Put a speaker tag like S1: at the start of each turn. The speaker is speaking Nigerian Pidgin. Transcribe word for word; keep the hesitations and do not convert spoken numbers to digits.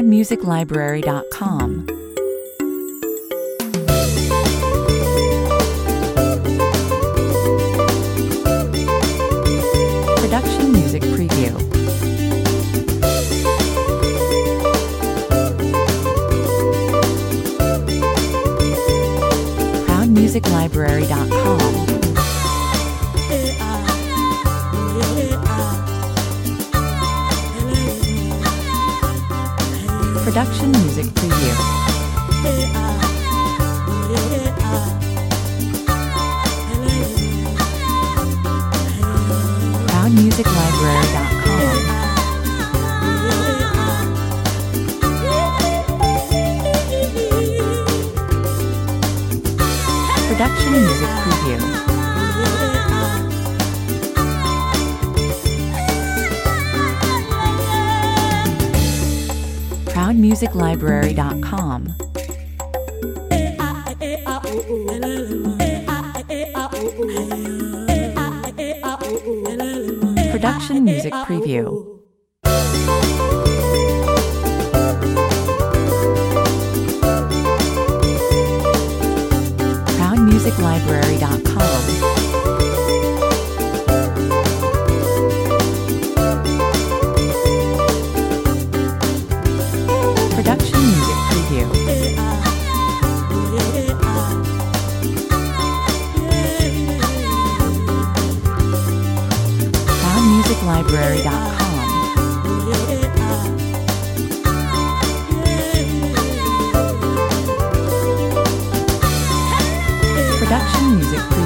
S1: proud music library dot com. Production Music Preview. proud music library dot com. Production Music Preview. proud music library dot com. Production Music Preview. proud music library dot com. Production Music Preview. proud music library dot com. Production Music Preview. proud music library dot com. Production Music Preview.